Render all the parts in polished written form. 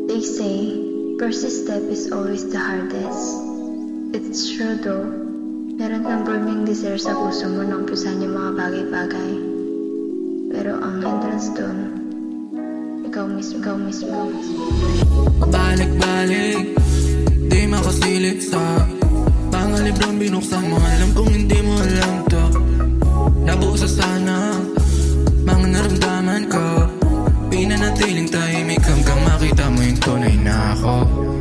They say, first step is always the hardest. It's true though. Meron ng burning desire sa puso mo na umpisahan yung mga bagay-bagay. Pero ang hindrance doon, ikaw mismo. Balik-balik, di makasilip sa mga librong binuksan mo. Alam kong hindi mo alam to. Nabuo sa sana mga naramdaman ko. Pinanatiling tahimik hanggang makita mo yung tunay na ako.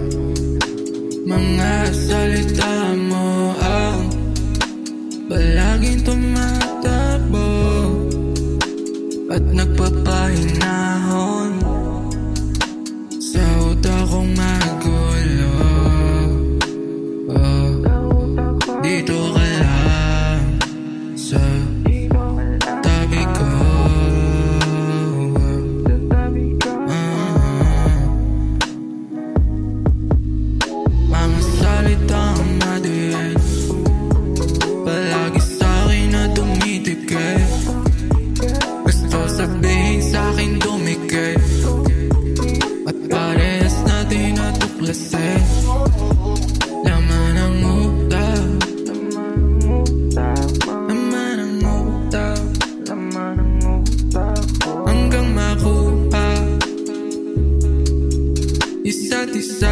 Mga salita mo ang palaging tumatakbo at nagpapahinahon sa utak kong magulo. Dito ka lang sa tabi ko. Mga salitang madiin palagi sa'kin na tumitikit. Gusto sabihin sa'kin dumikit at parehas natin natuklasin. Laman ng utak, hanggang makuha isa't isa.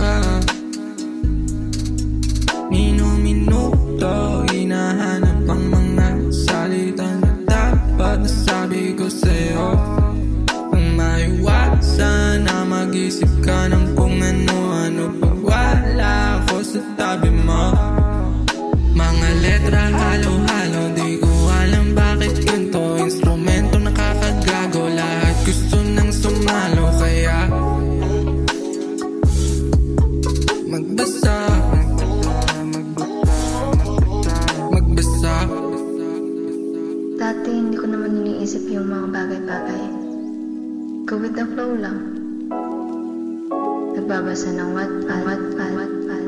Minuto, hinahanap ang mga salita na dapat nasabi ko sa'yo. Kung maiwasan na mag-isip ka ng kung ano-ano pag wala ako sa tabi mo. Mga letra halo-halo, di ko alam bakit ganito. Instrumento nakakagago, lahat gusto nang sumalo. Kaya magbasa. Dati hindi ko naman iniisip yung mga bagay-bagay. Go with the flow lang. Nagbabasa ng Wattpad.